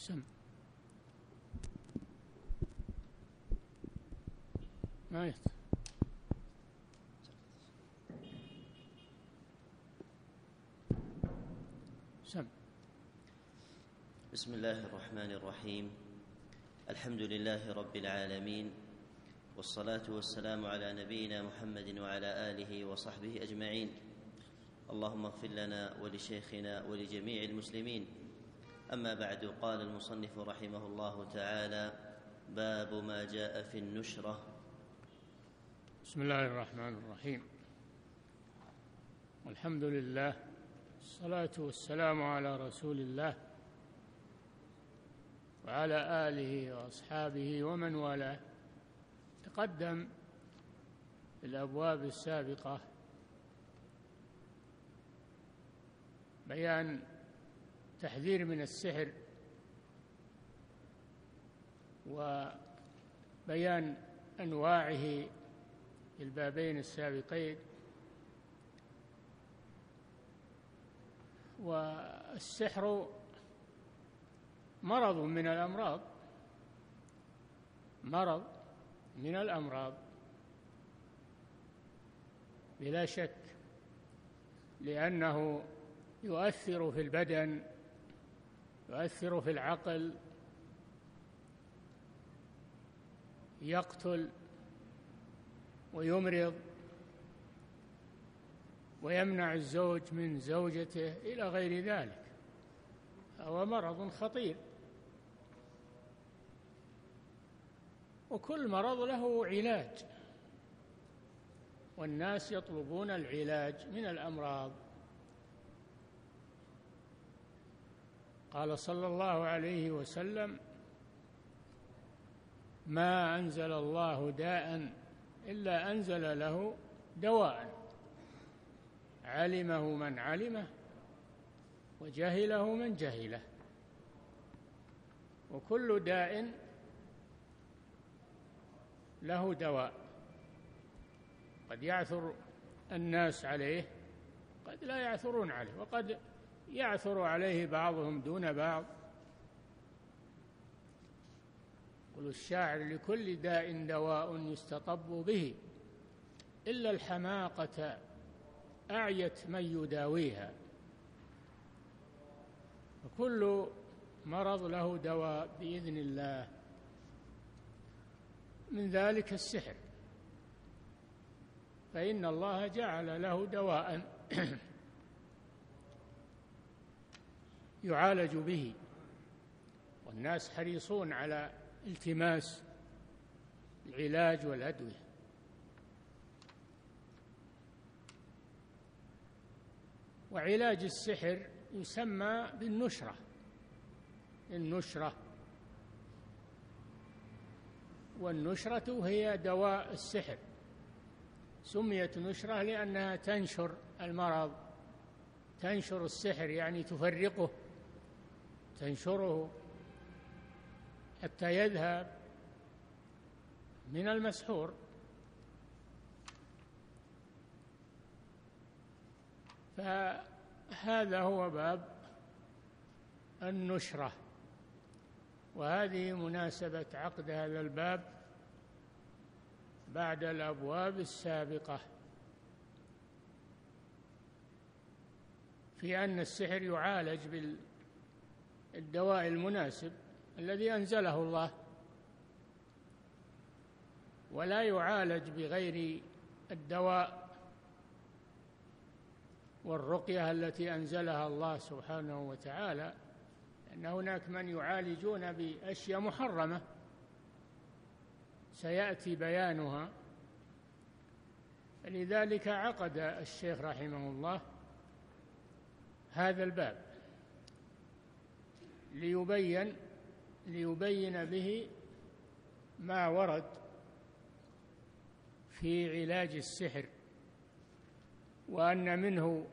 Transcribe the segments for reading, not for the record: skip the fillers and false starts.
سم ما يت سم. بسم الله الرحمن الرحيم. الحمد لله رب العالمين، والصلاة والسلام على نبينا محمد وعلى آله وصحبه أجمعين. اللهم اغفر لنا ولشيخنا ولجميع المسلمين. أما بعد، قال المصنف رحمه الله تعالى: باب ما جاء في النشرة. بسم الله الرحمن الرحيم. والحمد لله، الصلاة والسلام على رسول الله وعلى آله وأصحابه ومن والاه. تقدم في الأبواب السابقة بيان تحذير من السحر وبيان أنواعه في البابين السابقين. والسحر مرض من الأمراض، مرض من الأمراض بلا شك، لأنه يؤثر في البدن، يؤثر في العقل، يقتل ويمرض ويمنع الزوج من زوجته إلى غير ذلك. هو مرض خطير، وكل مرض له علاج، والناس يطلبون العلاج من الأمراض. قال صلى الله عليه وسلم: ما أنزل الله داء إلا أنزل له دواء، علمه من علمه وجهله من جهله. وكل داء له دواء، قد يعثر الناس عليه، قد لا يعثرون عليه، وقد يعثر عليه بعضهم دون بعض. يقول الشاعر: لكل داء دواء يستطب به، إلا الحماقة أعيت من يداويها. فكل مرض له دواء بإذن الله، من ذلك السحر، فإن الله جعل له دواء يعالج به، والناس حريصون على التماس العلاج والأدوية. وعلاج السحر يسمى بالنشرة، النشرة، والنشرة هي دواء السحر. سميت نشرة لأنها تنشر المرض، تنشر السحر، يعني تفرقه، تنشره حتى يذهب من المسحور. فهذا هو باب النشرة، وهذه مناسبة عقد هذا الباب بعد الأبواب السابقة، في أن السحر يعالج بالدواء المناسب الذي أنزله الله، ولا يعالج بغير الدواء والرقية التي أنزلها الله سبحانه وتعالى، لأن هناك من يعالجون بأشياء محرمة سيأتي بيانها. فلذلك عقد الشيخ رحمه الله هذا الباب ليبين به ما ورد في علاج السحر، وأن منه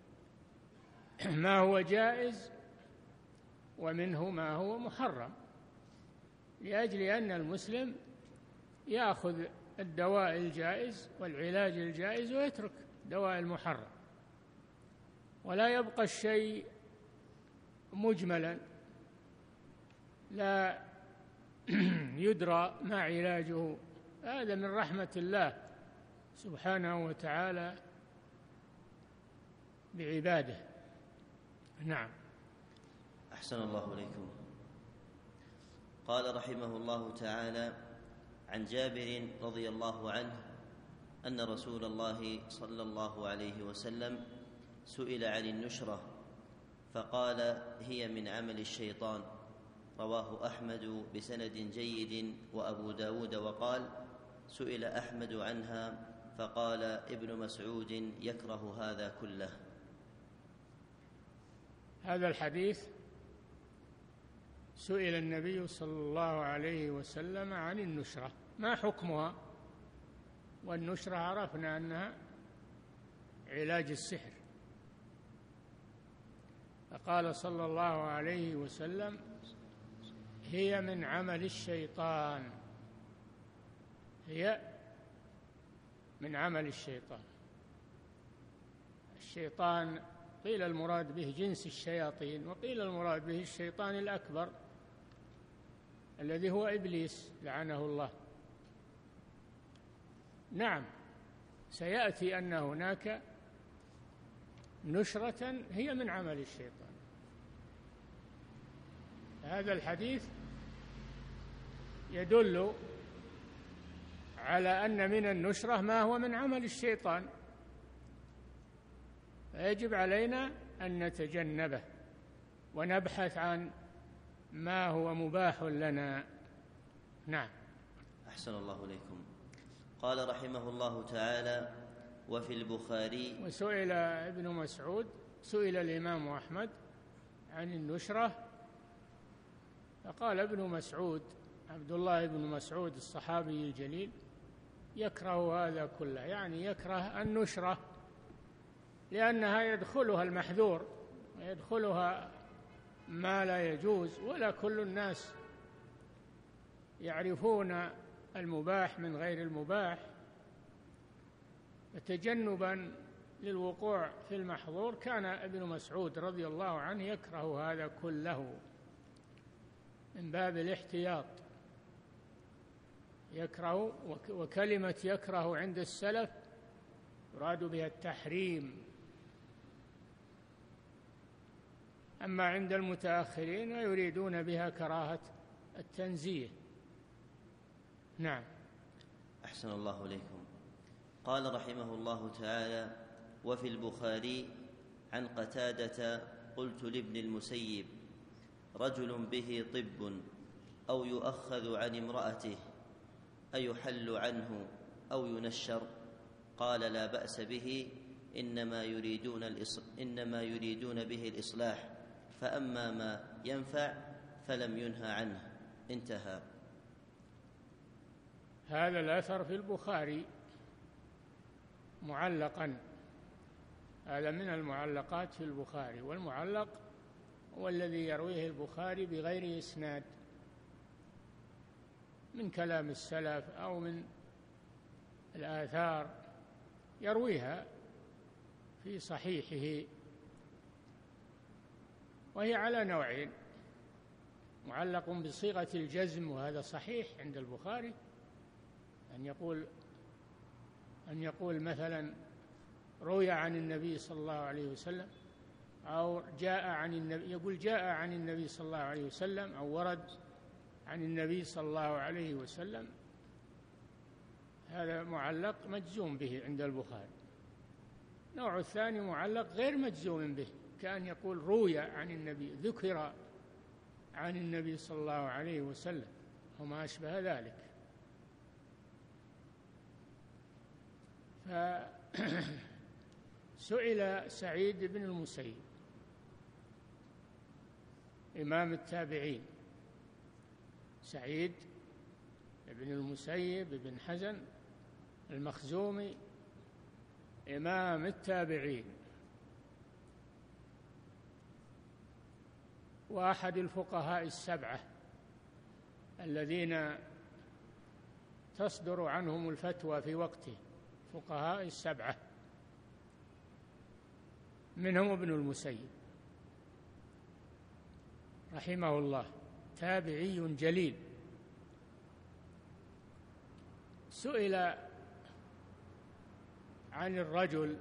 ما هو جائز ومنه ما هو محرم، لأجل أن المسلم يأخذ الدواء الجائز والعلاج الجائز ويترك دواء المحرم، ولا يبقى الشيء مجملا لا يدرى ما علاجه. هذا من رحمة الله سبحانه وتعالى بعباده. نعم. أحسن الله إليكم. قال رحمه الله تعالى: عن جابر رضي الله عنه أن رسول الله صلى الله عليه وسلم سئل عن النشرة فقال: هي من عمل الشيطان. رواه أحمد بسند جيد وأبو داود. وقال: سئل أحمد عنها فقال ابن مسعود: يكره هذا كله. هذا الحديث سئل النبي صلى الله عليه وسلم عن النشرة، ما حكمها؟ والنشرة عرفنا أنها علاج السحر، فقال صلى الله عليه وسلم: هي من عمل الشيطان، هي من عمل الشيطان. الشيطان قيل المراد به جنس الشياطين، وقيل المراد به الشيطان الأكبر الذي هو إبليس لعنه الله. نعم، سيأتي أن هناك نشرة هي من عمل الشيطان. هذا الحديث يدل على أن من النشرة ما هو من عمل الشيطان، فيجب علينا أن نتجنبه ونبحث عن ما هو مباح لنا. نعم. أحسن الله إليكم. قال رحمه الله تعالى: وفي البخاري. وسئل ابن مسعود، سئل الإمام أحمد عن النشرة فقال ابن مسعود عبد الله بن مسعود الصحابي الجليل: يكره هذا كله، يعني يكره النشرة لأنها يدخلها المحذور ويدخلها ما لا يجوز، ولا كل الناس يعرفون المباح من غير المباح، فتجنبا للوقوع في المحظور كان ابن مسعود رضي الله عنه يكره هذا كله من باب الاحتياط. يكره، وكلمة يكره عند السلف يراد بها التحريم، أما عند المتأخرين يريدون بها كراهة التنزيه. نعم. أحسن الله إليكم. قال رحمه الله تعالى: وفي البخاري عن قتادة: قلت لابن المسيب: رجل به طب أو يؤخذ عن امرأته أيحل عنه أو ينشر؟ قال: لا بأس به، إنما يريدون به الإصلاح، فأما ما ينفع فلم ينهى عنه. انتهى. هذا الأثر في البخاري معلقا، هذا من المعلقات في البخاري، والمعلق هو الذي يرويه البخاري بغير إسناد من كلام السلف أو من الآثار يرويها في صحيحه، وهي على نوعين: معلق بصيغة الجزم، وهذا صحيح عند البخاري، أن يقول مثلا روي عن النبي صلى الله عليه وسلم، أو جاء عن النبي، يقول جاء عن النبي صلى الله عليه وسلم، أو ورد عن النبي صلى الله عليه وسلم. هذا معلق مجزوم به عند البخاري. النوع الثاني معلق غير مجزوم به، كأن يقول روي عن النبي، ذكر عن النبي صلى الله عليه وسلم وما أشبه ذلك. فسئل سعيد بن المسيب إمام التابعين، سعيد بن المسيب بن حزن المخزومي إمام التابعين، وأحد الفقهاء السبعة الذين تصدر عنهم الفتوى في وقته، فقهاء السبعة منهم ابن المسيب رحمه الله. تابعي جليل، سئل عن الرجل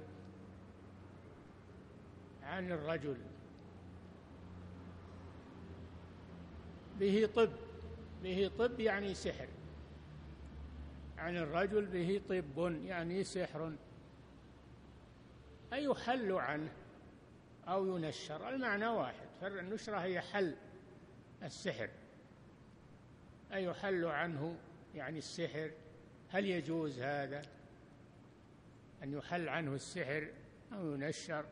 به طب يعني سحر، عن الرجل به طب يعني سحر، أيحل عنه أو ينشر؟ المعنى واحد، فالنشرة هي حل السحر، أيحل عنه يعني السحر، هل يجوز هذا أن يحل عنه السحر أو ينشر؟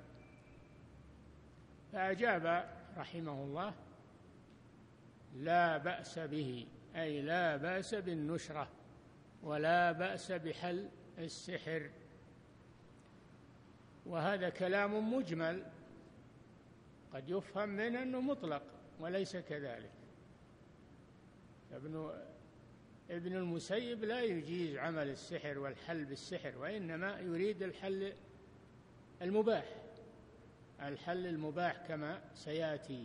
فأجاب رحمه الله: لا بأس به، أي لا بأس بالنشرة ولا بأس بحل السحر. وهذا كلام مجمل، قد يفهم منه أنه مطلق وليس كذلك. ابن المسيب لا يجيز عمل السحر والحل بالسحر، وإنما يريد الحل المباح كما سيأتي.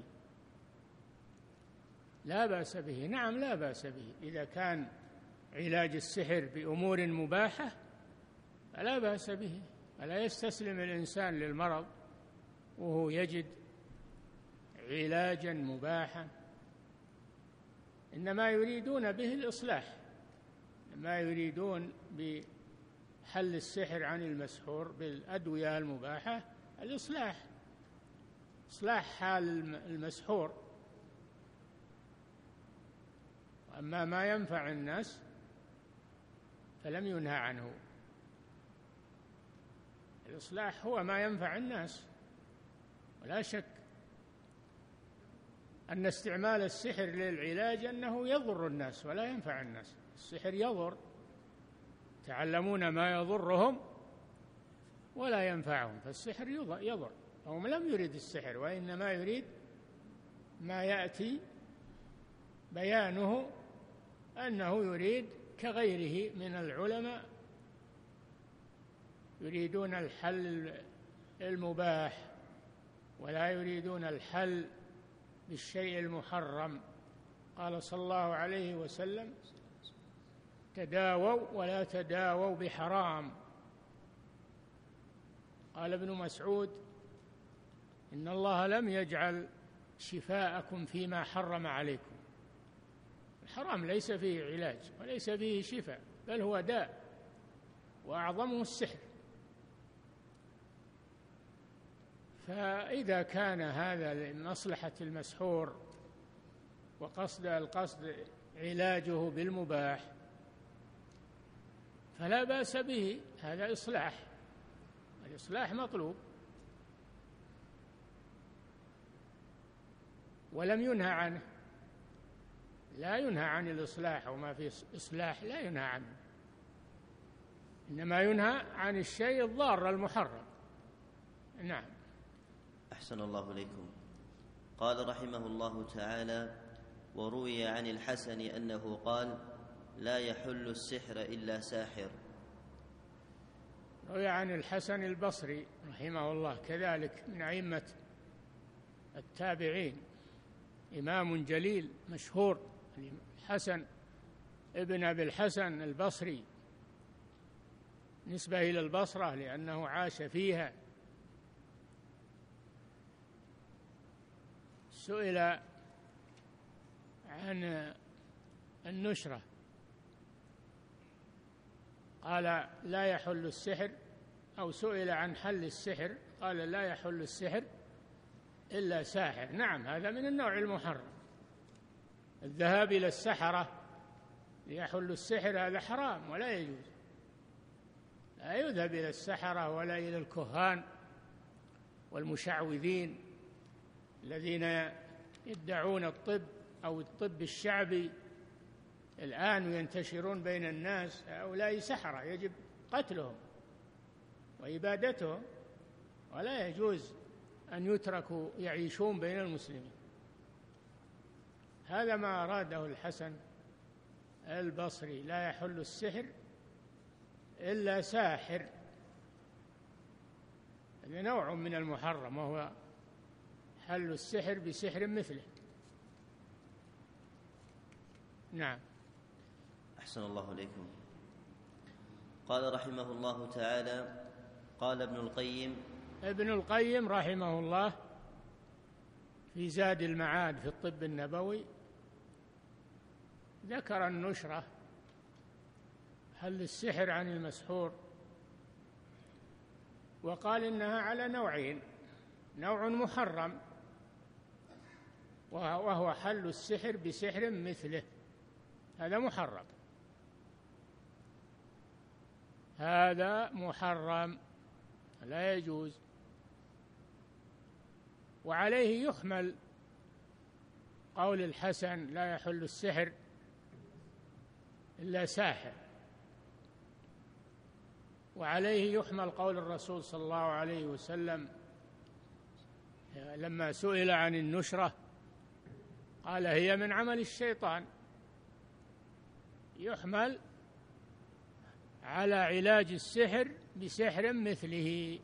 لا بأس به، نعم لا بأس به، إذا كان علاج السحر بأمور مباحة فلا بأس به، فلا يستسلم الإنسان للمرض وهو يجد علاجا مباحا، إنما يريدون به الإصلاح، ما يريدون بحل السحر عن المسحور بالأدوية المباحة الإصلاح، إصلاح حال المسحور. أما ما ينفع الناس فلم ينهى عنه، الإصلاح هو ما ينفع الناس. ولا شك أن استعمال السحر للعلاج أنه يضر الناس ولا ينفع الناس، السحر يضر، تعلمون ما يضرهم ولا ينفعهم، فالسحر يضر، هم لم يرد السحر، وإنما يريد ما يأتي بيانه أنه يريد كغيره من العلماء يريدون الحل المباح ولا يريدون الحل بالشيء المحرم. قال صلى الله عليه وسلم: تداووا ولا تداووا بحرام. قال ابن مسعود: إن الله لم يجعل شفاءكم فيما حرم عليكم. الحرام ليس فيه علاج وليس فيه شفاء، بل هو داء، وأعظمه السحر. فإذا كان هذا لمصلحة المسحور القصد علاجه بالمباح فلا بأس به، هذا إصلاح، الإصلاح مطلوب. ولم ينهى عنه، لا ينهى عن الإصلاح، وما في إصلاح لا ينهى عنه، إنما ينهى عن الشيء الضار المحرم. نعم. أحسن الله إليكم. قال رحمه الله تعالى: وروي عن الحسن أنه قال: لا يحل السحر إلا ساحر. روي عن الحسن البصري رحمه الله كذلك من أئمة التابعين، إمام جليل مشهور، الحسن ابن أبي الحسن البصري، نسبة إلى البصرة لأنه عاش فيها. سئل عن النشرة قال: لا يحل السحر، أو سئل عن حل السحر قال: لا يحل السحر إلا ساحر. نعم، هذا من النوع المحرم، الذهاب إلى السحرة ليحل السحر هذا حرام ولا يجوز، لا يذهب إلى السحرة ولا إلى الكهان والمشعوذين الذين يدعون الطب أو الطب الشعبي الآن وينتشرون بين الناس. هؤلاء سحرة يجب قتلهم وإبادتهم، ولا يجوز أن يتركوا يعيشون بين المسلمين. هذا ما أراده الحسن البصري: لا يحل السحر إلا ساحر. هذا نوع من المحرم، وهو حل السحر بسحر مثله. نعم. أحسن الله إليكم. قال رحمه الله تعالى: قال ابن القيم رحمه الله في زاد المعاد في الطب النبوي ذكر النشرة، حل السحر عن المسحور، وقال إنها على نوعين: نوع محرم وهو حل السحر بسحر مثله، هذا محرم، هذا محرم لا يجوز. وعليه يحمل قول الحسن: لا يحل السحر إلا ساحر. وعليه يحمل قول الرسول صلى الله عليه وسلم لما سئل عن النشرة قال: هي من عمل الشيطان. يحمل على علاج السحر بسحر مثله،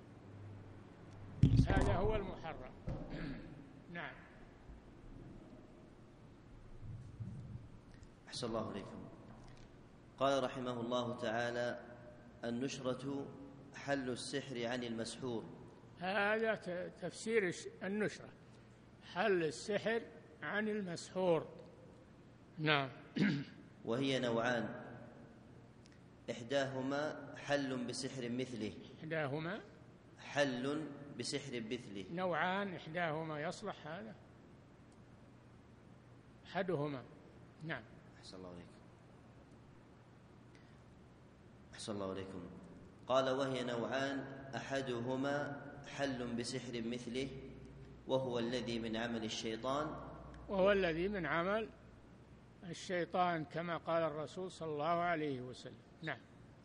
هذا هو المحرم. نعم. أحسن الله إليكم. قال رحمه الله تعالى: النشرة حل السحر عن المسحور. هذا تفسير النشرة، حل السحر عن المسحور. نعم. وهي نوعان: إحداهما حل بسحر مثله. إحداهما حل بسحر مثله. نوعان، إحداهما يصلح هذا، أحدهما. نعم. أحسن الله عليكم. أحسن الله عليكم. قال: وهي نوعان: أحدهما حل بسحر مثله وهو الذي من عمل الشيطان. وهو الذي من عمل الشيطان كما قال الرسول صلى الله عليه وسلم. نعم.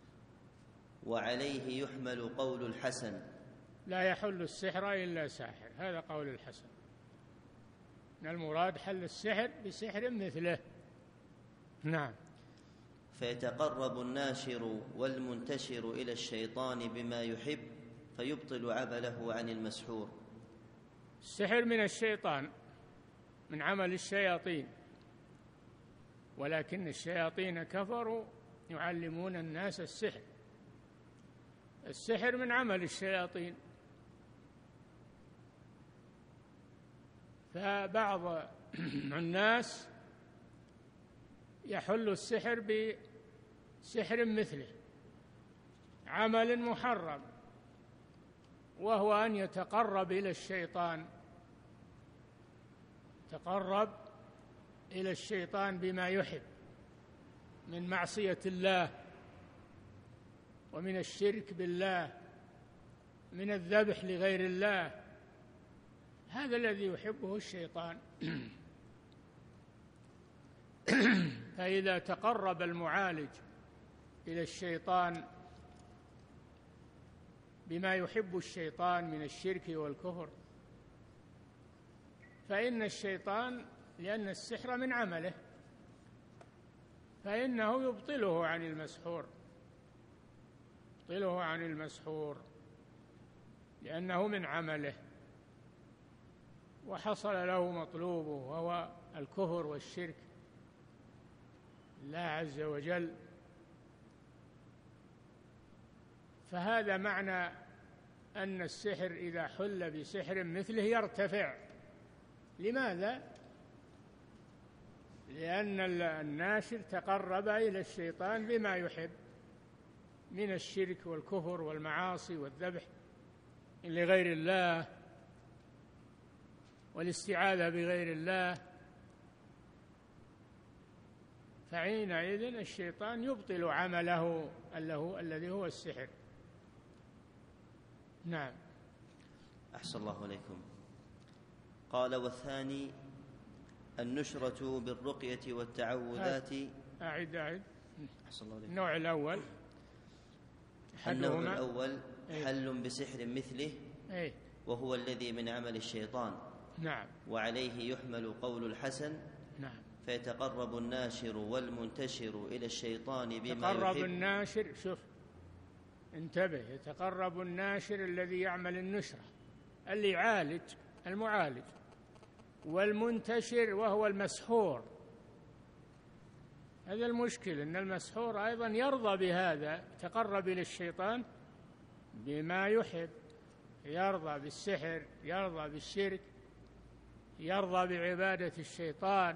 وعليه يحمل قول الحسن: لا يحل السحر إلا ساحر، هذا قول الحسن، إن المراد حل السحر بسحر مثله. نعم. فيتقرب الناشر والمنتشر إلى الشيطان بما يحب فيبطل عمله عن المسحور. السحر من الشيطان، من عمل الشياطين، ولكن الشياطين كفروا يعلمون الناس السحر. السحر من عمل الشياطين، فبعض الناس يحل السحر بسحر مثله، عمل محرم، وهو أن يتقرب إلى الشيطان، تقرب إلى الشيطان بما يحب من معصية الله ومن الشرك بالله، من الذبح لغير الله، هذا الذي يحبه الشيطان. فإذا تقرب المعالج إلى الشيطان بما يحب الشيطان من الشرك والكفر، فإن الشيطان، لأن السحر من عمله، فإنه يبطله عن المسحور، يبطله عن المسحور لأنه من عمله وحصل له مطلوبه وهو الكفر والشرك الله عز وجل. فهذا معنى أن السحر إذا حل بسحر مثله يرتفع. لماذا؟ لأن الناشر تقرب إلى الشيطان بما يحب من الشرك والكفر والمعاصي والذبح لغير الله والاستعاذة بغير الله، فحينئذ الشيطان يبطل عمله الذي هو السحر. نعم. أحسن الله عليكم. قال: والثاني النشرة بالرقية والتعوذات. أعد. أحسن الله عليكم. النوع الأول النوع الأول حل بسحر مثله وهو الذي من عمل الشيطان. نعم. وعليه يحمل قول الحسن. نعم. فيتقرب الناشر والمنتشر إلى الشيطان بما يحب. يتقرب الناشر، شوف انتبه، يتقرب الناشر الذي يعمل النشرة، اللي يعالج، المعالج، والمنتشر وهو المسحور، هذا المشكل، أن المسحور أيضا يرضى بهذا، تقرب إلى الشيطان بما يحب، يرضى بالسحر، يرضى بالشرك، يرضى بعبادة الشيطان.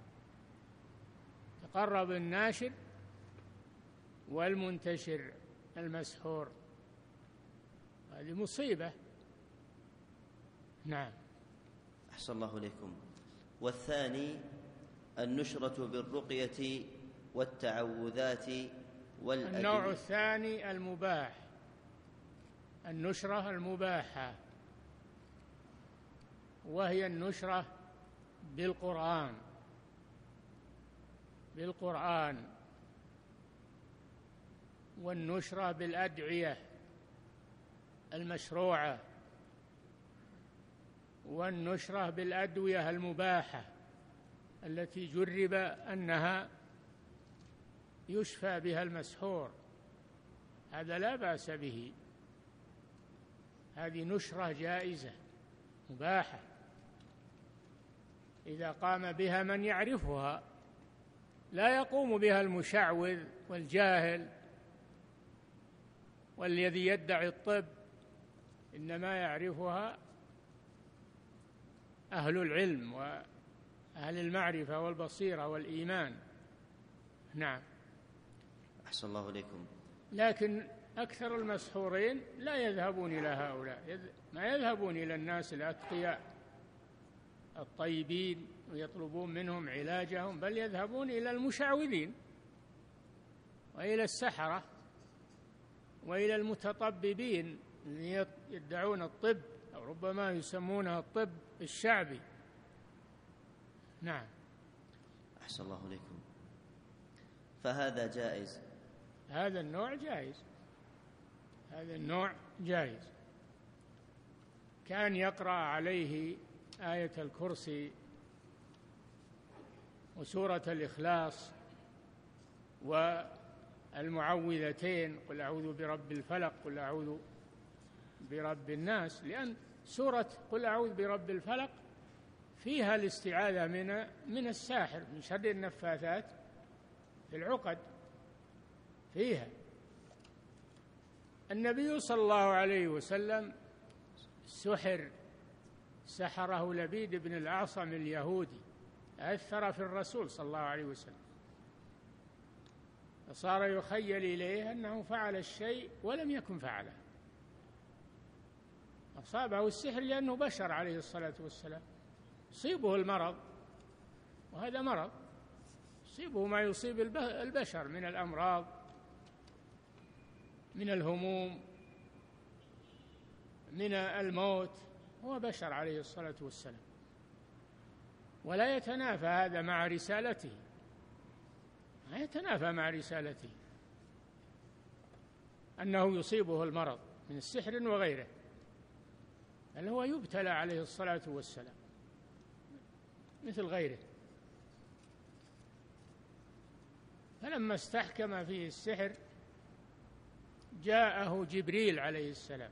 تقرب الناشر والمنتشر المسحور، هذه مصيبة. نعم. أحسن الله إليكم. والثاني النشرة بالرقية والتعوذات والأدوية. النوع الثاني المباح، النشرة المباحة، وهي النشرة بالقرآن والنشرة بالأدعية المشروعة والنشرة بالأدوية المباحة التي جرب أنها يشفى بها المسحور، هذا لا بأس به، هذه نشرة جائزة مباحة إذا قام بها من يعرفها، لا يقوم بها المشعوذ والجاهل والذي يدعي الطب، إنما يعرفها أهل العلم وأهل المعرفة والبصيرة والإيمان. نعم. أحسن الله إليكم. لكن أكثر المسحورين لا يذهبون إلى هؤلاء، ما يذهبون إلى الناس الأتقياء الطيبين ويطلبون منهم علاجهم، بل يذهبون إلى المشعوذين وإلى السحرة وإلى المتطببين يدعون الطب، أو ربما يسمونها الطب الشعبي. نعم. أحسن الله إليكم. فهذا جائز، هذا النوع جائز، هذا النوع جائز. كان يقرأ عليه آية الكرسي وسورة الإخلاص والمعوذتين، قل أعوذ برب الفلق، قل أعوذ برب الناس، لأن سورة قل أعوذ برب الفلق فيها الاستعاذة من الساحر، من شر النفاثات في العقد، فيها. النبي صلى الله عليه وسلم سحره لبيد بن الأعصم اليهودي، أثر في الرسول صلى الله عليه وسلم، فصار يخيل إليه أنه فعل الشيء ولم يكن فعله، أصابه السحر لأنه بشر عليه الصلاة والسلام، يصيبه المرض، وهذا مرض يصيبه ما يصيب البشر من الأمراض، من الهموم، من الموت، هو بشر عليه الصلاة والسلام. ولا يتنافى هذا مع رسالته، لا يتنافى مع رسالته أنه يصيبه المرض من السحر وغيره، بل هو يبتلى عليه الصلاة والسلام مثل غيره. فلما استحكم فيه السحر جاءه جبريل عليه السلام،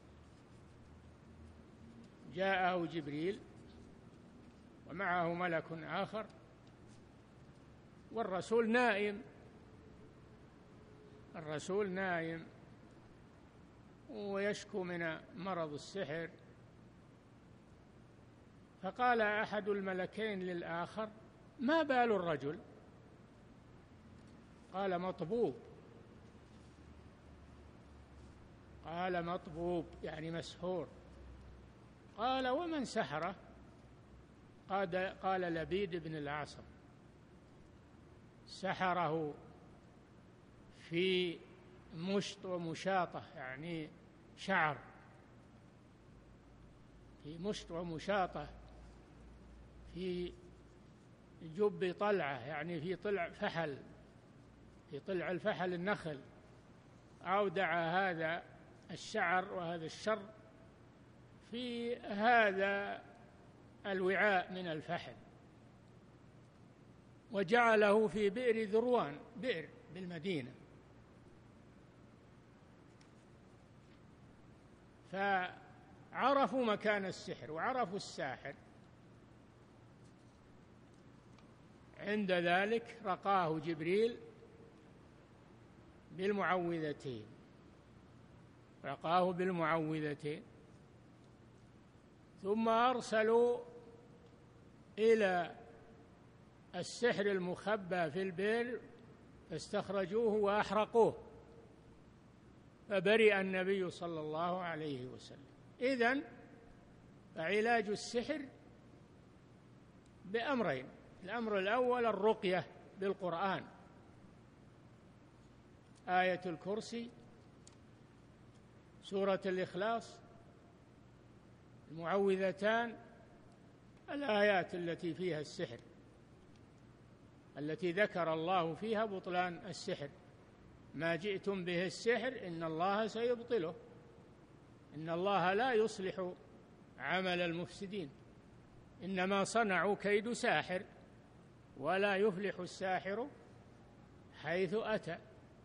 جاءه جبريل ومعه ملك آخر، والرسول نائم، الرسول نائم ويشكو من مرض السحر. فقال أحد الملكين للآخر: ما بال الرجل؟ قال: مطبوب. قال: مطبوب يعني مسحور. قال: ومن سحره؟ قال: لبيد بن الأعصم، سحره في مشط ومشاطة، يعني شعر، في مشط ومشاطة، في جب طلعة، يعني في طلع فحل، في طلع الفحل النخل، أودع هذا الشعر وهذا الشر في هذا الوعاء من الفحل، وجعله في بئر ذروان، بئر بالمدينة. فعرفوا مكان السحر وعرفوا الساحر، عند ذلك رقاه جبريل بالمعوذتين، رقاه بالمعوذتين. ثم أرسلوا إلى السحر المخبى في البئر فاستخرجوه وأحرقوه، فبرئ النبي صلى الله عليه وسلم. إذن فعلاج السحر بأمرين: الأمر الأول الرقية بالقرآن، آية الكرسي، سورة الإخلاص، المعوذتان، الآيات التي فيها السحر، التي ذكر الله فيها بطلان السحر: ما جئتم به السحر إن الله سيبطله، إن الله لا يصلح عمل المفسدين، إنما صنعوا كيد ساحر ولا يفلح الساحر حيث أتى.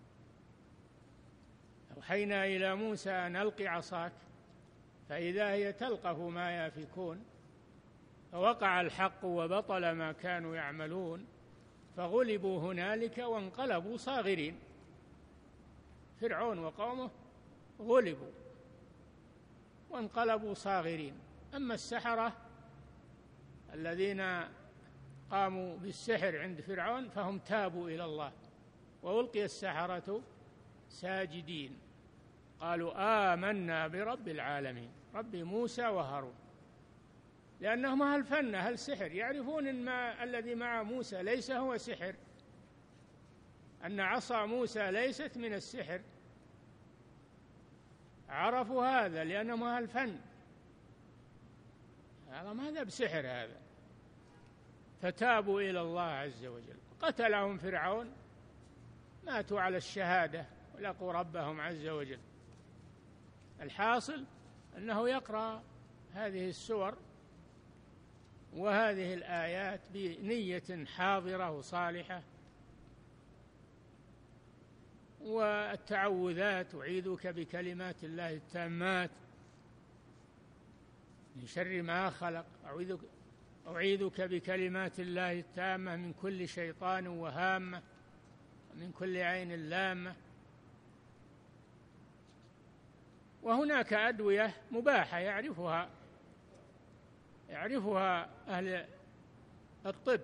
أوحينا إلى موسى أن ألق عصاك فإذا هي تلقف ما يافكون، فوقع الحق وبطل ما كانوا يعملون فغلبوا هنالك وانقلبوا صاغرين. فرعون وقومه غلبوا وانقلبوا صاغرين. أما السحرة الذين قاموا بالسحر عند فرعون فهم تابوا إلى الله، وألقي السحرة ساجدين قالوا آمنا برب العالمين، رب موسى وهارون، لأنهم أهل فن أهل سحر، يعرفون أن ما الذي مع موسى ليس هو سحر، أن عصا موسى ليست من السحر، عرفوا هذا لأنهم أهل فن، هذا بسحر هذا، فتابوا إلى الله عز وجل. قتلهم فرعون، ماتوا على الشهادة ولقوا ربهم عز وجل. الحاصل أنه يقرأ هذه السور وهذه الآيات بنية حاضرة وصالحة، والتعوذات: أعيذك بكلمات الله التامات من شر ما خلق، أعيذك بكلمات الله التامة من كل شيطان وهامة ومن كل عين لامة. وهناك أدوية مباحة يعرفها أهل الطب.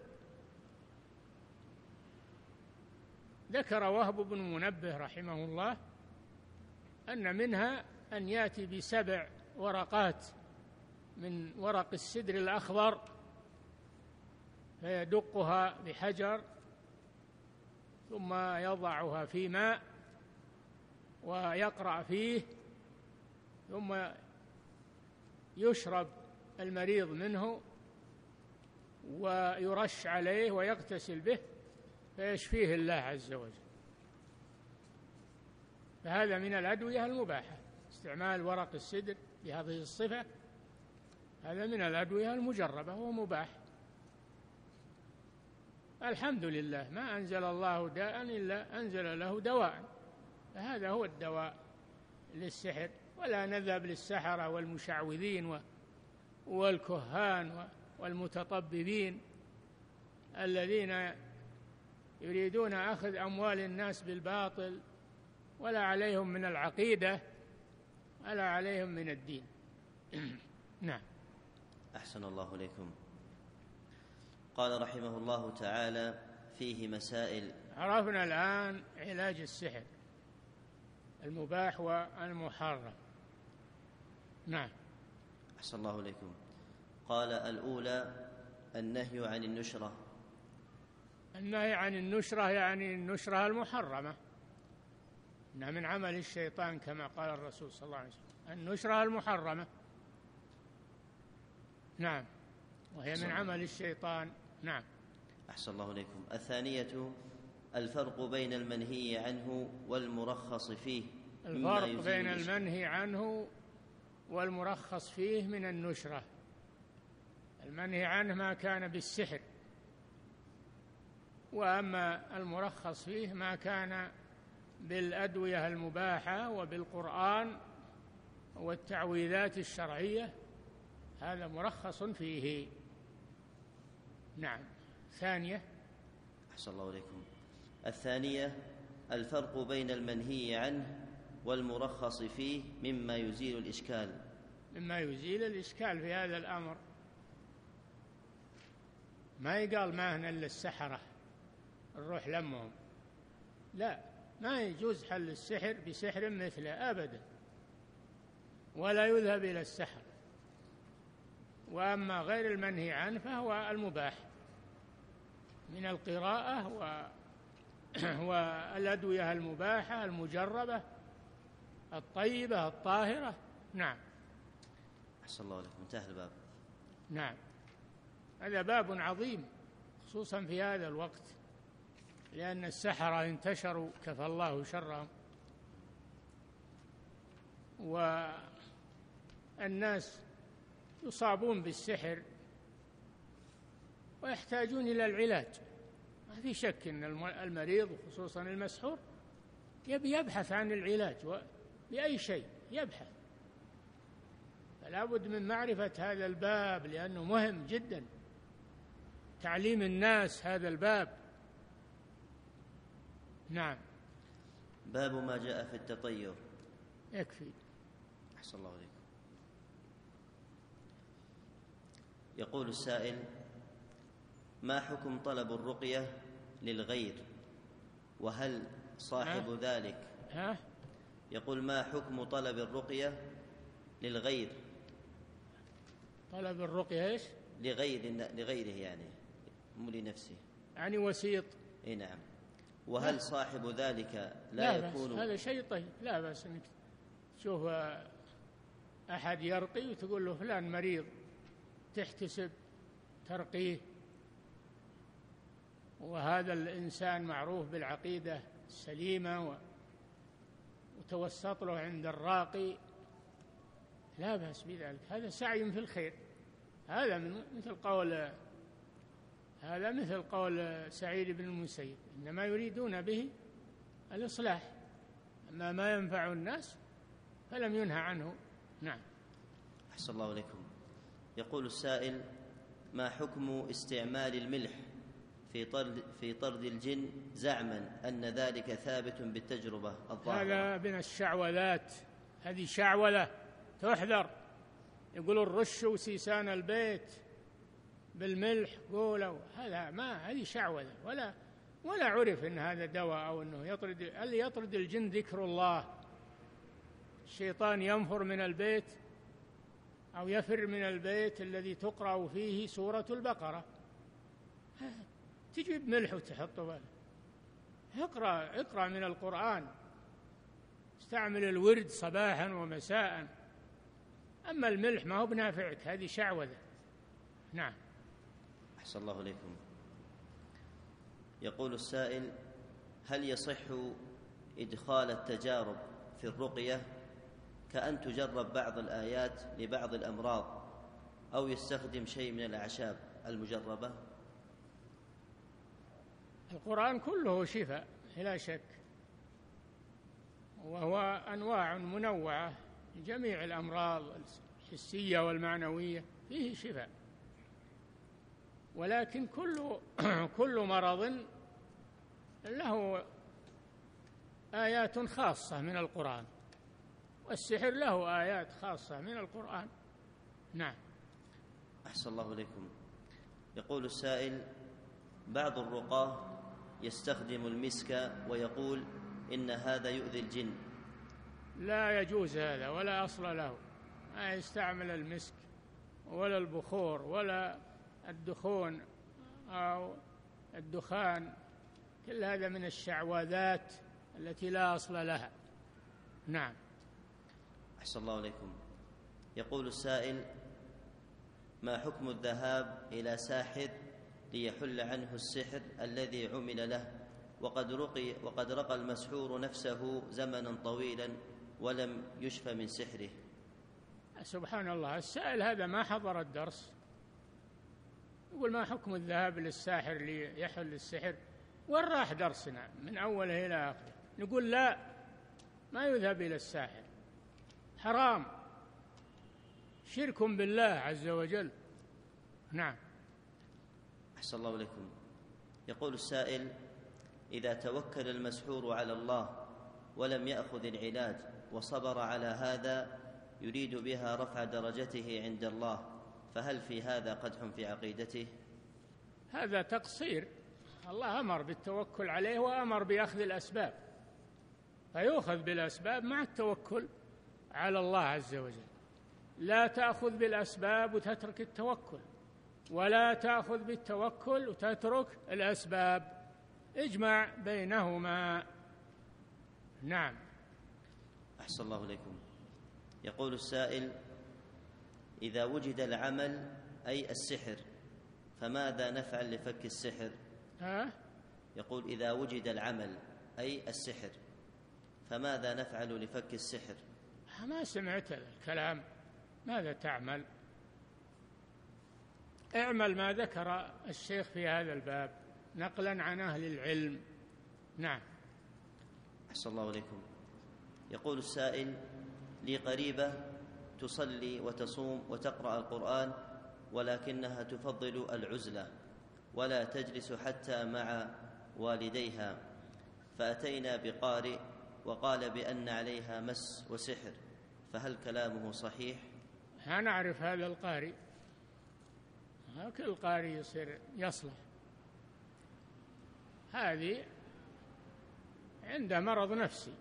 ذكر وهب بن منبه رحمه الله أن منها أن يأتي ب7 ورقات من ورق السدر الأخضر فيدقها بحجر ثم يضعها في ماء ويقرأ فيه، ثم يشرب المريض منه ويرش عليه ويغتسل به فيشفيه الله عز وجل. فهذا من الأدوية المباحة، استعمال ورق السدر بهذه الصفة هذا من الأدوية المجربة ومباح. الحمد لله ما أنزل الله داء إلا أنزل له دواء، فهذا هو الدواء للسحر. ولا نذهب للسحرة والمشعوذين والكهان والمتطببين الذين يريدون أخذ أموال الناس بالباطل، ولا عليهم من العقيدة ولا عليهم من الدين. نعم. أحسن الله إليكم. قال رحمه الله تعالى: فيه مسائل. عرفنا الآن علاج السحر المباح والمحرم. نعم. أحسن الله إليكم. قال: الأولى النهي عن النشرة. النهي عن النشرة يعني النشرة المحرمة، إنها من عمل الشيطان كما قال الرسول صلى الله عليه وسلم، النشرة المحرمة. نعم، وهي من عمل الشيطان. نعم. أحسن الله إليكم. الثانية الفرق بين المنهي عنه والمرخص فيه. الفرق بين المنهي عنه والمرخص فيه من النشرة. المنهي عنه ما كان بالسحر، وأما المرخص فيه ما كان بالأدوية المباحة وبالقرآن والتعويذات الشرعية، هذا مرخص فيه. نعم. ثانية أحسن الله إليكم. الثانية الفرق بين المنهي عنه والمرخص فيه مما يزيل الإشكال. مما يزيل الإشكال في هذا الأمر ما يقال ما هن إلا السحرة نروح لمهم، لا، ما يجوز حل السحر بسحر مثله أبدا، ولا يذهب إلى السحر. وأما غير المنهي عنه فهو المباح من القراءة والأدوية المباحة المجربة الطيبة الطاهرة. نعم. أحسن الله عليكم. انتهى الباب. نعم، هذا باب عظيم خصوصا في هذا الوقت، لأن السحرة انتشروا كفى الله شرهم، والناس يصابون بالسحر ويحتاجون إلى العلاج. ما في شك أن المريض وخصوصا المسحور يبحث عن العلاج بأي شيء يبحث، فلا بد من معرفة هذا الباب لأنه مهم جدا، تعليم الناس هذا الباب. نعم. باب ما جاء في التطير. يكفي. أحسن الله عليكم. يقول السائل: ما حكم طلب الرقية للغير، وهل صاحب ذلك؟ يقول: ما حكم طلب الرقية للغير؟ طلب الرقية ايش؟ لغيره يعني مو لنفسه، يعني وسيط. اي نعم. وهل صاحب ذلك لا يكون؟ هذا شيء طيب، لا بأس انك تشوف احد يرقي وتقول له فلان مريض، تحتسب ترقيه، وهذا الإنسان معروف بالعقيدة السليمة وتوسط له عند الراقي، لا بأس بذلك، هذا سعي في الخير. هذا مثل قول سعيد بن المسيب: إنما يريدون به الإصلاح، أما ما ينفع الناس فلم ينهى عنه. نعم. أحسن الله عليكم. يقول السائل: ما حكم استعمال الملح في طرد الجن زعما أن ذلك ثابت بالتجربة الظاهرة؟ هذا من الشعوذات، هذه شعوذة تحذر. يقولون رشوا سيسان البيت بالملح، قولوا هذه شعوذة، ولا عرف ان هذا دواء او انه يطرد الجن ذكر الله. الشيطان ينفر من البيت او يفر من البيت الذي تقرأ فيه سورة البقرة، تجيب ملح وتحطه. اقرأ من القرآن، استعمل الورد صباحا ومساء، أما الملح ما هو بنافعك، هذه شعوذة. نعم. أحسن الله إليكم. يقول السائل: هل يصح إدخال التجارب في الرقية كأن تجرب بعض الآيات لبعض الأمراض، أو يستخدم شيء من الأعشاب المجربة؟ القرآن كله شفاء بلا شك، وهو أنواع منوعة لجميع الأمراض الحسية والمعنوية، فيه شفاء، ولكن كل مرض له آيات خاصة من القرآن، والسحر له آيات خاصة من القرآن. نعم. أحسن الله إليكم. يقول السائل: بعض الرقاة يستخدم المسك ويقول إن هذا يؤذي الجن. لا يجوز هذا، ولا أصل له، ما يستعمل المسك ولا البخور ولا الدخون أو الدخان، كل هذا من الشعوذات التي لا أصل لها. نعم. أحسن الله عليكم. يقول السائل: ما حكم الذهاب إلى ساحر ليحل عنه السحر الذي عمل له، وقد رقى المسحور نفسه زمنا طويلا ولم يشفى من سحره؟ سبحان الله، السائل هذا ما حضر الدرس، يقول ما حكم الذهاب للساحر ليحل السحر؟ وين راح درسنا من أوله إلى آخره؟ نقول لا، ما يذهب إلى الساحر، حرام، شرك بالله عز وجل. نعم. أحسن الله إليكم. يقول السائل: إذا توكل المسحور على الله ولم يأخذ العلاج وصبر على هذا يريد بها رفع درجته عند الله، فهل في هذا قدح في عقيدته؟ هذا تقصير. الله أمر بالتوكل عليه وأمر بأخذ الأسباب، فيؤخذ بالأسباب مع التوكل على الله عز وجل. لا تأخذ بالأسباب وتترك التوكل، ولا تأخذ بالتوكل وتترك الأسباب، اجمع بينهما. نعم. أحسن الله إليكم. يقول السائل: إذا وجد العمل أي السحر فماذا نفعل لفك السحر؟ يقول: إذا وجد العمل أي السحر فماذا نفعل لفك السحر؟ ما سمعت الكلام. ماذا تعمل؟ اعمل ما ذكر الشيخ في هذا الباب نقلا عن أهل العلم. نعم. أحسن الله إليكم. يقول السائل: لي قريبة تصلي وتصوم وتقرأ القرآن ولكنها تفضل العزلة ولا تجلس حتى مع والديها، فأتينا بقارئ وقال بأن عليها مس وسحر، فهل كلامه صحيح؟ أنا أعرف هذا القارئ، كل قارئ يصير يصلح. هذه عنده مرض نفسي،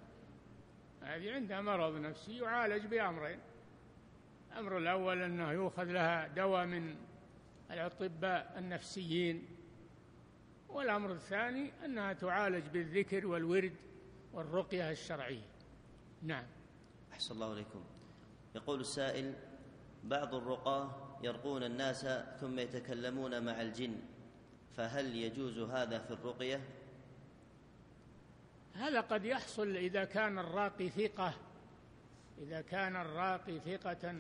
يعالج بأمرين: الأمر الأول أنه يؤخذ لها دواء من الأطباء النفسيين، والأمر الثاني أنها تعالج بالذكر والورد والرقية الشرعية. نعم. أحسن الله إليكم. يقول السائل: بعض الرقاة يرقون الناس ثم يتكلمون مع الجن، فهل يجوز هذا في الرقية؟ هذا قد يحصل إذا كان الراقي ثقة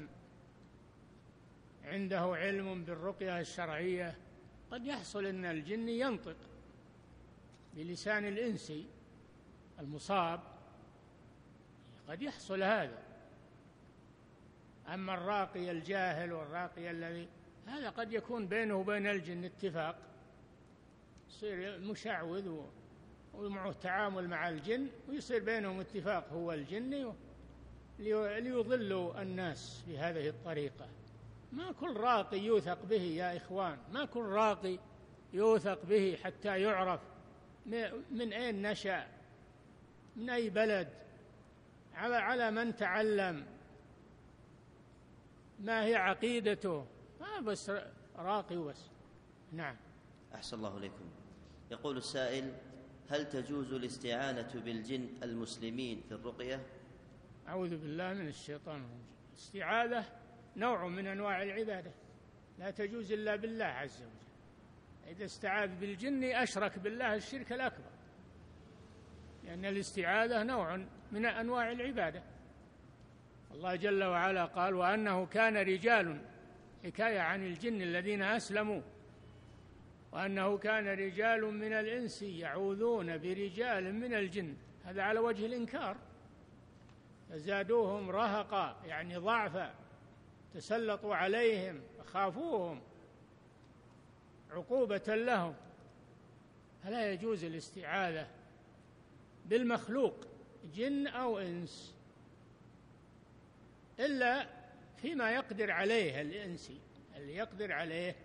عنده علم بالرقية الشرعية، قد يحصل أن الجن ينطق بلسان الإنسي المصاب، قد يحصل هذا. أما الراقي الجاهل والراقي الذي هذا قد يكون بينه وبين الجن اتفاق، يصير مشعوذ ومعه تعامل مع الجن، ويصير بينهم اتفاق هو الجن ليضلوا الناس بهذه الطريقة. ما كل راقي يوثق به يا إخوان، ما كل راقي يوثق به حتى يعرف من أين نشأ، من أي بلد، على من تعلم، ما هي عقيدته، ما بس راقي وبس. نعم. أحسن الله إليكم. يقول السائل: هل تجوز الاستعانة بالجن المسلمين في الرقية؟ أعوذ بالله من الشيطان الرجيم. الاستعاذة نوع من أنواع العبادة، لا تجوز إلا بالله عز وجل. إذا استعاذ بالجن أشرك بالله الشرك الأكبر، لأن الاستعاذة نوع من أنواع العبادة. الله جل وعلا قال: وأنه كان رجال، حكاية عن الجن الذين أسلموا، وأنه كان رجال من الإنس يعوذون برجال من الجن، هذا على وجه الإنكار، فزادوهم رهقا يعني ضعفا، تسلطوا عليهم فخافوهم عقوبة لهم. فلا يجوز الاستعاذة بالمخلوق جن أو إنس إلا فيما يقدر عليه الإنسي، اللي يقدر عليه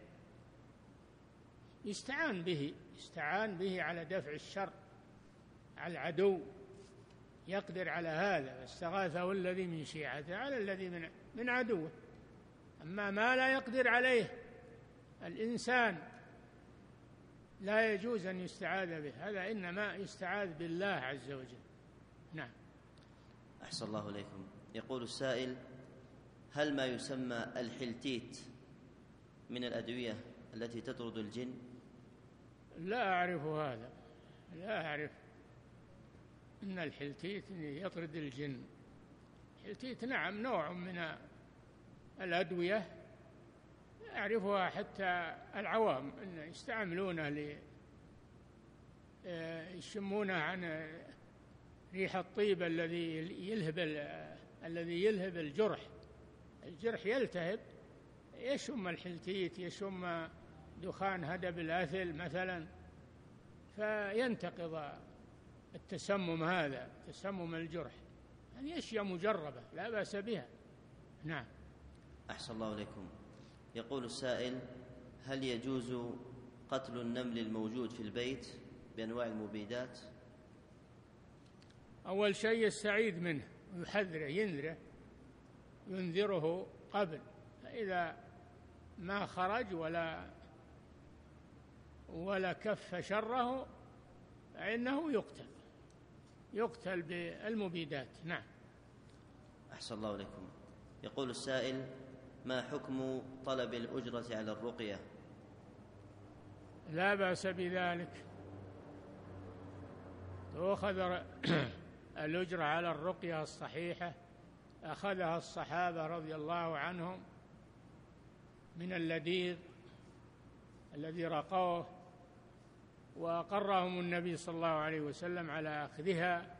يستعان به على دفع الشر على العدو، يقدر على هذا، فاستغاثه الذي من شيعته على الذي من عدوه. أما ما لا يقدر عليه الإنسان لا يجوز أن يستعاذ به، هذا إنما يستعاذ بالله عز وجل. نعم. أحسن الله إليكم. يقول السائل: هل ما يسمى الحلتيت من الأدوية التي تطرد الجن؟ لا أعرف هذا، لا أعرف إن الحلتيت يطرد الجن. الحلتيت نعم نوع من الأدوية يعرفها حتى العوام، إن يستعملونه يشمونه عن ريح الطيب الذي يلهب الجرح يلتهب، يشم الحلتيت، يشم دخان هدب الأثل مثلا، فينتقض التسمم هذا، تسمم الجرح، يعني أشياء مجربة لا بأس بها. نعم. أحسن الله إليكم. يقول السائل: هل يجوز قتل النمل الموجود في البيت بأنواع المبيدات؟ أول شيء يستعيذ منه ويحذره، ينذره قبل، فإذا ما خرج ولا كف شره فإنه يقتل بالمبيدات. نعم. أحسن الله إليكم. يقول السائل: ما حكم طلب الأجرة على الرقية؟ لا بأس بذلك، تؤخذ الأجرة على الرقية الصحيحة، أخذها الصحابة رضي الله عنهم من اللديغ الذي رقوه، وأقرهم النبي صلى الله عليه وسلم على أخذها،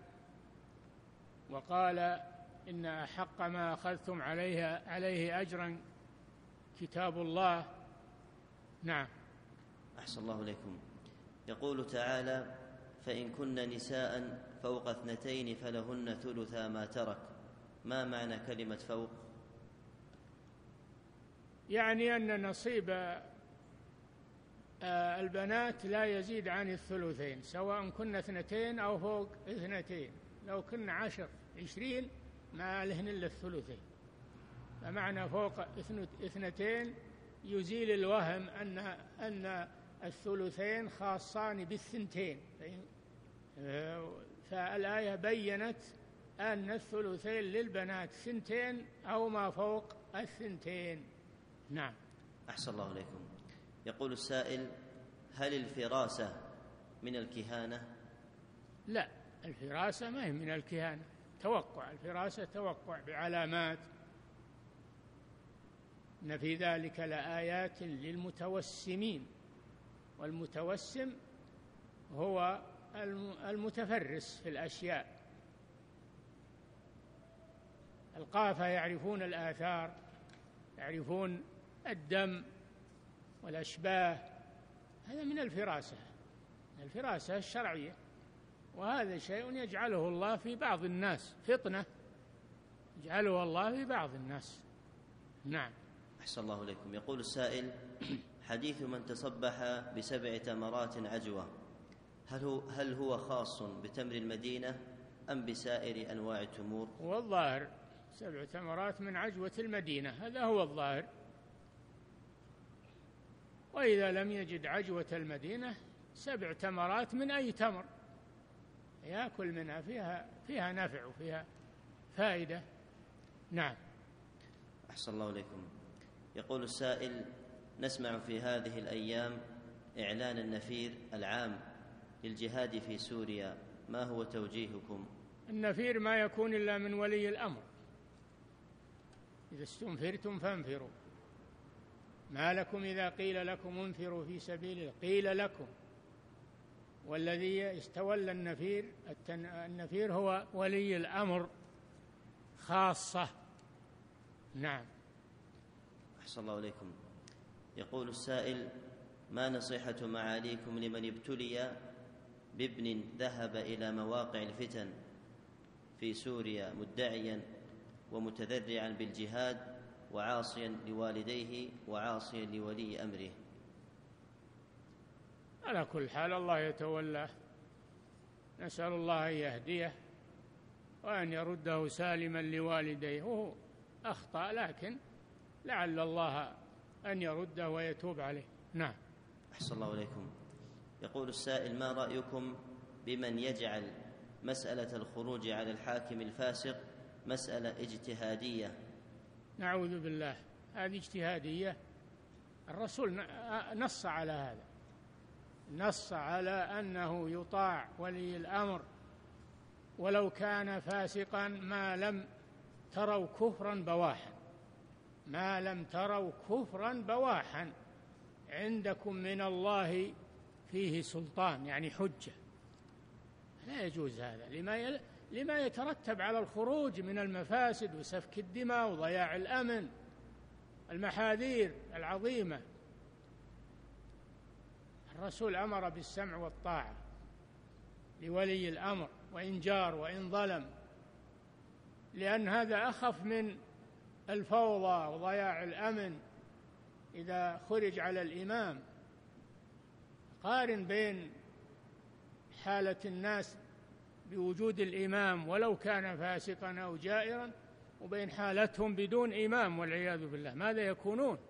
وقال: إن أحق ما أخذتم عليه أجرا كتاب الله. نعم. أحسن الله إليكم. يقول تعالى: فإن كن نساء فوق 2 فلهن ثلثا ما ترك. ما معنى كلمة فوق؟ يعني أن نصيب البنات لا يزيد عن 2، سواء كن 2 أو فوق 2. لو كن 10 20 ما لهن إلا 2. فمعنى فوق 2 يزيل الوهم أن 2 خاصان بال2. فالآية بيّنت أن 2 للبنات 2 أو ما فوق 2. نعم. أحسن الله إليكم. يقول السائل: هل الفراسة من الكهانة؟ لا، الفراسة ما هي من الكهانة، توقع. الفراسة توقع بعلامات. إن في ذلك لآيات للمتوسمين، والمتوسم هو المتفرس في الأشياء. القافة يعرفون الآثار، يعرفون الدم والأشباه، هذا من الفراسة الشرعية. وهذا شيء يجعله الله في بعض الناس فطنة، يجعله الله في بعض الناس. نعم. أحسن الله إليكم. يقول السائل: حديث من تصبح ب7 تمرات عجوة، هل هو خاص بتمر المدينة أم بسائر أنواع التمور؟ هو الظاهر 7 تمرات من عجوة المدينة، هذا هو الظاهر. وإذا لم يجد عجوة المدينة 7 تمرات من أي تمر يأكل منها، فيها نفع وفيها فائدة. نعم. أحسن الله إليكم. يقول السائل: نسمع في هذه الأيام إعلان النفير العام للجهاد في سوريا، ما هو توجيهكم؟ النفير ما يكون إلا من ولي الأمر. إذا استنفرتم فانفروا، ما لكم إذا قيل لكم انفروا في سبيل الله قيل لكم. والذي يستولى النفير هو ولي الأمر خاصة. نعم. أحسن الله إليكم. يقول السائل: ما نصيحة معاليكم لمن ابتلي بابن ذهب إلى مواقع الفتن في سوريا مدعيا ومتذرعا بالجهاد وعاصيا لوالديه وعاصيا لولي أمره؟ على كل حال الله يتولاه، نسأل الله أن يهديه وأن يرده سالما لوالديه. وهو أخطأ، لكن لعل الله أن يرده ويتوب عليه. نعم. أحسن الله إليكم. يقول السائل: ما رأيكم بمن يجعل مسألة الخروج على الحاكم الفاسق مسألة اجتهادية؟ نعوذ بالله، هذه اجتهادية. الرسول نص على هذا، نص على أنه يطاع ولي الأمر ولو كان فاسقا ما لم تروا كفرا بواحا، ما لم تروا كفرا بواحا عندكم من الله فيه سلطان، يعني حجة. لا يجوز هذا لما يترتب على الخروج من المفاسد وسفك الدماء وضياع الأمن، المحاذير العظيمة. الرسول أمر بالسمع والطاعة لولي الأمر وإن جار وإن ظلم، لأن هذا أخف من الفوضى وضياع الأمن إذا خرج على الإمام. قارن بين حالة الناس بوجود الإمام ولو كان فاسقا أو جائرا وبين حالتهم بدون إمام والعياذ بالله، ماذا يكونون؟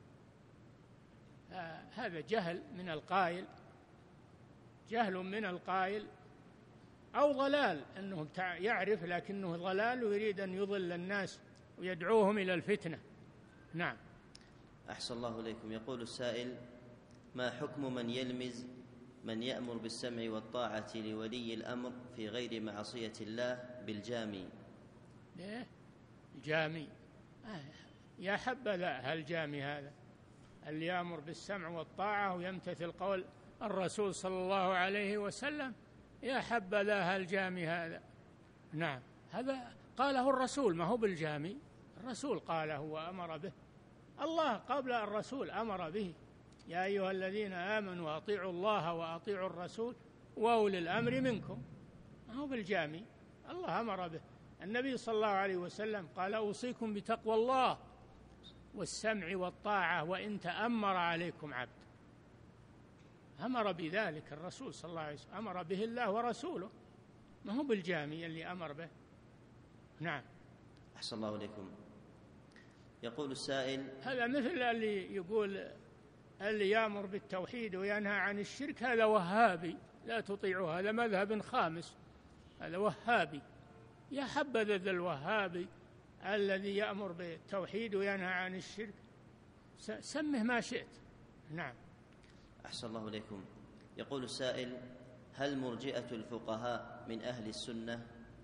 هذا جهل من القائل، جهل من القائل أو ضلال، أنه يعرف لكنه ضلال ويريد أن يضل الناس ويدعوهم إلى الفتنة. نعم. أحسن الله إليكم. يقول السائل: ما حكم من يلمز من يأمر بالسمع والطاعة لولي الأمر في غير معصية الله بالجامي؟ ليه؟ الجامي يا حبذا هالجامي هذا اللي يأمر بالسمع والطاعة ويمتثل قول الرسول صلى الله عليه وسلم، يا حبذا هالجامي هذا. نعم، هذا قاله الرسول، ما هو بالجامي، الرسول قاله وأمر به، الله قبل الرسول أمر به: يا أيها الذين آمنوا أطيعوا الله وأطيعوا الرسول وأولي الأمر منكم. ما هو بالجامي، الله أمر به. النبي صلى الله عليه وسلم قال: أوصيكم بتقوى الله والسمع والطاعة وإن تأمر عليكم عبد. أمر بذلك الرسول صلى الله عليه وسلم، أمر به الله ورسوله، ما هو بالجامي اللي أمر به. نعم. أحسن الله إليكم. يقول السائل: هذا مثل اللي يقول اللي يأمر بالتوحيد وينهى عن الشرك هذا وهابي، لا تطيعه، هذا مذهب خامس، هذا وهابي. يا حبذا ذا الوهابي الذي يأمر بالتوحيد وينهى عن الشرك، سمه ما شئت. نعم. أحسن الله إليكم. يقول السائل: هل مرجئة الفقهاء من أهل السنة؟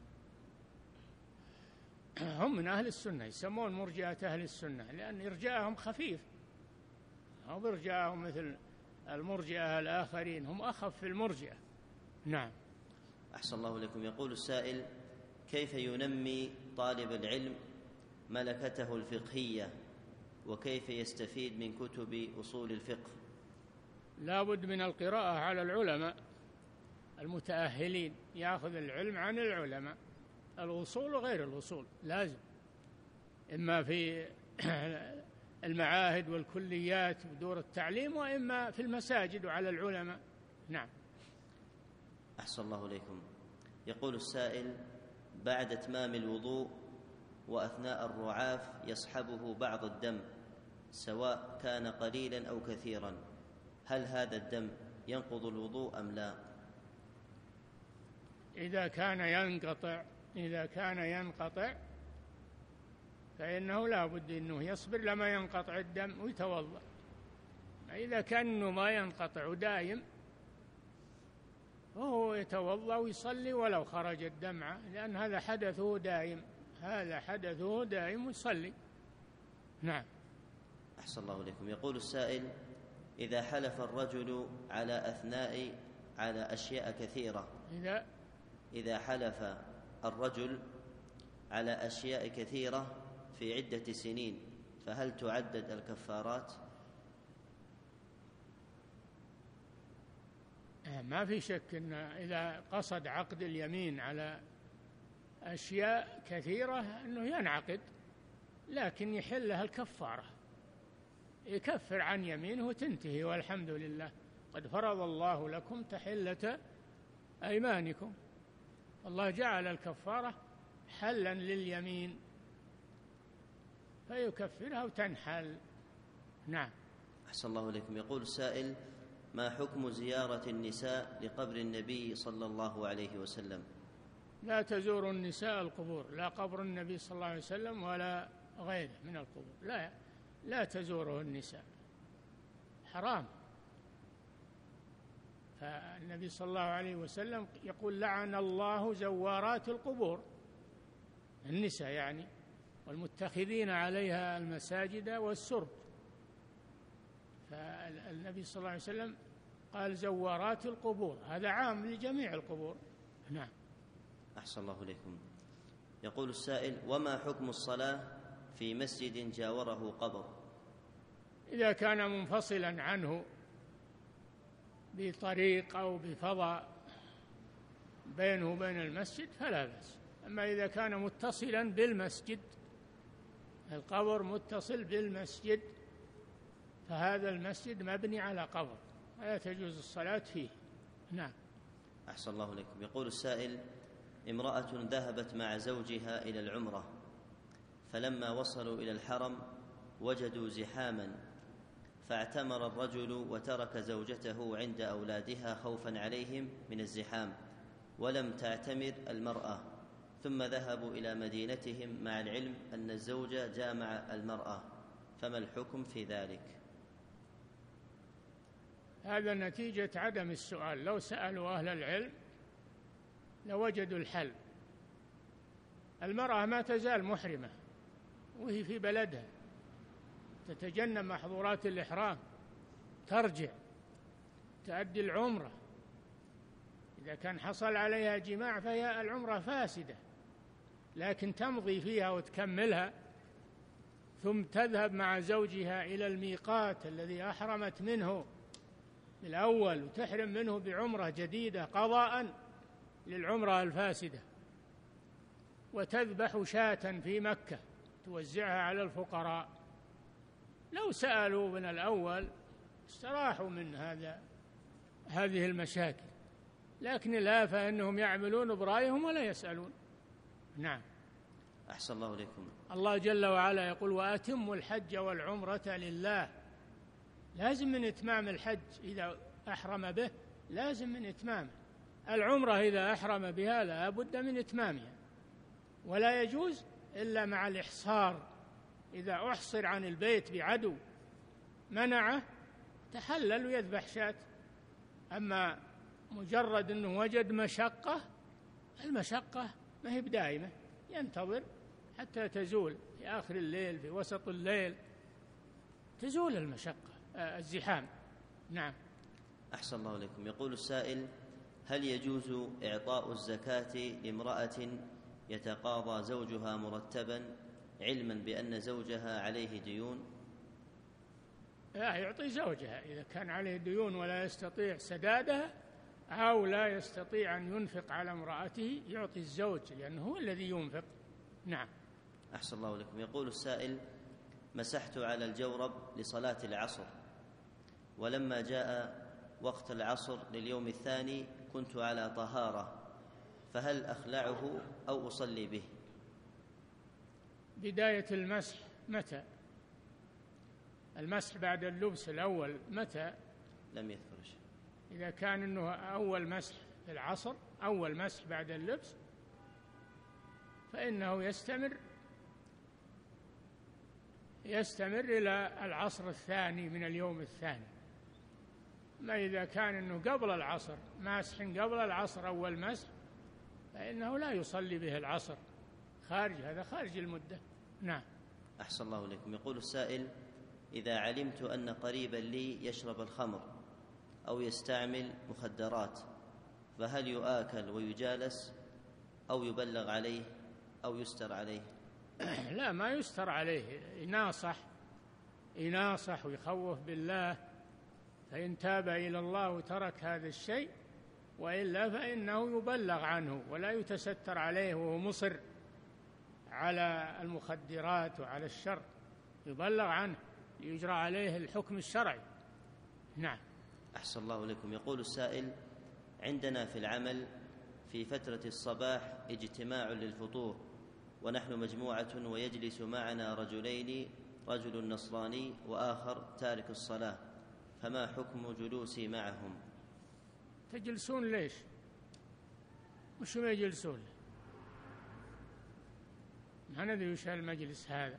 هم من أهل السنة، يسمون مرجئة أهل السنة لأن إرجاءهم خفيف، أو برجاءهم مثل المرجئة الآخرين، هم أخف في المرجئة. نعم. أحسن الله إليكم. يقول السائل: كيف ينمي طالب العلم ملكته الفقهية وكيف يستفيد من كتب أصول الفقه؟ لا بد من القراءة على العلماء المتأهلين، يأخذ العلم عن العلماء، الأصول وغير الأصول لازم، إما في المعاهد والكليات ودور التعليم، وإما في المساجد وعلى العلماء. نعم. أحسن الله إليكم. يقول السائل: بعد إتمام الوضوء وأثناء الرعاف يصحبه بعض الدم سواء كان قليلا أو كثيرا، هل هذا الدم ينقض الوضوء أم لا؟ إذا كان ينقطع فإنه لا بد أنه يصبر لما ينقطع الدم ويتوضأ. إذا كان ما ينقطع دائم وهو يتوضأ ويصلي ولو خرج الدمعة، لأن هذا حدثه دائم ويصلي. نعم. أحسن الله إليكم. يقول السائل: إذا حلف الرجل على أشياء كثيرة، إذا حلف الرجل على أشياء كثيرة في عدة سنين فهل تعدد الكفارات؟ ما في شك أن إذا قصد عقد اليمين على أشياء كثيرة أنه ينعقد، لكن يحلها الكفارة، يكفر عن يمينه وتنتهي، والحمد لله قد فرض الله لكم تحلة أيمانكم. الله جعل الكفارة حلا لليمين فيكفرها وتنحل. نعم. أحسن الله إليكم. يقول السائل: ما حكم زيارة النساء لقبر النبي صلى الله عليه وسلم؟ لا تزور النساء القبور، لا قبر النبي صلى الله عليه وسلم ولا غيره من القبور، لا تزوره النساء، حرام. فالنبي صلى الله عليه وسلم يقول: لعن الله زوارات القبور، النساء يعني، والمتخذين عليها المساجد والسرب. فالنبي صلى الله عليه وسلم قال زوارات القبور، هذا عام لجميع القبور. نعم. أحسن الله إليكم. يقول السائل: وما حكم الصلاة في مسجد جاوره قبر؟ إذا كان منفصلا عنه بطريق أو بفضاء بينه وبين المسجد فلا بأس. أما إذا كان متصلا بالمسجد، القبر متصل بالمسجد، فهذا المسجد مبني على قبر ولا تجوز الصلاة فيه. نعم. أحسن الله إليكم. يقول السائل: امرأة ذهبت مع زوجها إلى العمرة، فلما وصلوا إلى الحرم وجدوا زحاما، فاعتمر الرجل وترك زوجته عند أولادها خوفا عليهم من الزحام، ولم تعتمر المرأة، ثم ذهبوا إلى مدينتهم مع العلم أن الزوج جامع المرأة، فما الحكم في ذلك؟ هذا نتيجة عدم السؤال. لو سألوا أهل العلم لوجدوا الحل. المرأة ما تزال محرمة وهي في بلدها، تتجنب محظورات الإحرام، ترجع تؤدي العمرة. إذا كان حصل عليها جماع فهي العمرة فاسدة، لكن تمضي فيها وتكملها، ثم تذهب مع زوجها إلى الميقات الذي أحرمت منه الأول وتحرم منه بعمرة جديدة قضاء للعمرة الفاسدة، وتذبح شاة في مكة توزعها على الفقراء. لو سألوا من الأول استراحوا من هذه المشاكل، لكن الآفة أنهم يعملون برأيهم ولا يسألون. نعم. أحسن الله إليكم. الله جل وعلا يقول: وأتموا الحج والعمرة لله. لازم من إتمام الحج إذا أحرم به، لازم من إتمامه. العمرة إذا أحرم بها لا بد من إتمامها، ولا يجوز إلا مع الإحصار. إذا أحصر عن البيت بعدو منعه تحلل ويذبح شاة. أما مجرد أنه وجد مشقة، المشقة ما هي بدائمة، ينتظر حتى تزول في آخر الليل، في وسط الليل تزول المشقة، الزحام. نعم. أحسن الله إليكم. يقول السائل: هل يجوز إعطاء الزكاة لامرأة يتقاضى زوجها مرتبا علما بأن زوجها عليه ديون؟ لا، يعطي زوجها إذا كان عليه ديون ولا يستطيع سدادها أو لا يستطيع أن ينفق على امرأته، يعطي الزوج لأنه هو الذي ينفق. نعم. أحسن الله إليكم. يقول السائل: مسحت على الجورب لصلاة العصر، ولما جاء وقت العصر لليوم الثاني كنت على طهارة، فهل أخلعه أو أصلي به؟ بداية المسح متى؟ المسح بعد اللبس الأول متى؟ لم يذكر شيء. إذا كان أنه أول مسح في العصر، أول مسح بعد اللبس، فإنه يستمر إلى العصر الثاني من اليوم الثاني. ما إذا كان أنه قبل العصر، ماسح قبل العصر أول مسح، فإنه لا يصلي به العصر، هذا خارج المدة. نعم. أحسن الله إليكم. يقول السائل: إذا علمت أن قريبا لي يشرب الخمر أو يستعمل مخدرات، فهل يؤكل ويجالس أو يبلغ عليه أو يستر عليه؟ لا، ما يستر عليه، يناصح ويخوف بالله، فإن تاب إلى الله وترك هذا الشيء، وإلا فإنه يبلغ عنه ولا يتستر عليه وهو مصر على المخدرات وعلى الشر، يبلغ عنه ليجرى عليه الحكم الشرعي. نعم. أحسن الله إليكم. يقول السائل: عندنا في العمل في فترة الصباح اجتماع للفطور، ونحن مجموعة ويجلس معنا رجلين، رجل نصراني وآخر تارك الصلاة، فما حكم جلوسي معهم؟ تجلسون ليش؟ وش ما يجلسون؟ ما ندري وش المجلس هذا،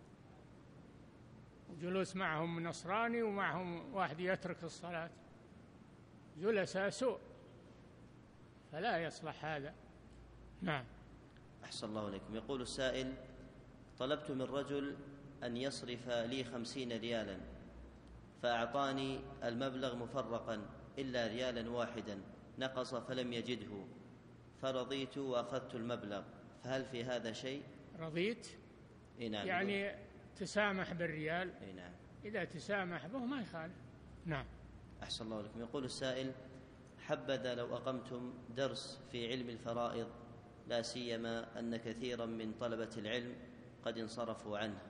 وجلوس معهم نصراني ومعهم واحد يترك الصلاة، جلساء سوء، فلا يصلح هذا. نعم. أحسن الله إليكم. يقول السائل: طلبت من رجل أن يصرف لي 50 ريالا، فأعطاني المبلغ مفرقا إلا ريالا واحدا نقص فلم يجده، فرضيت وأخذت المبلغ، فهل في هذا شيء؟ رضيت؟ نعم. يعني تسامح بالريال؟ نعم. إذا تسامح به ما يخالف. نعم. أحسن الله لكم. يقول السائل: حبذا لو أقمتم درس في علم الفرائض، لا سيما أن كثيرا من طلبة العلم قد انصرفوا عنه.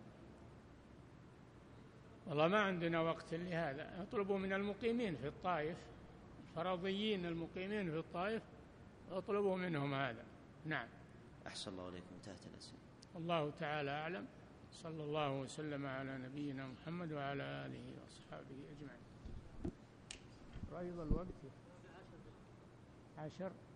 والله ما عندنا وقت لهذا، اطلبوا من المقيمين في الطائف، الفرضيين المقيمين في الطائف، اطلبوا منهم هذا. نعم. أحسن الله إليكم، انتهت الأسئلة. الله تعالى أعلم، صلى الله وسلم على نبينا محمد وعلى آله وأصحابه أجمعين. رأيض الوقت 10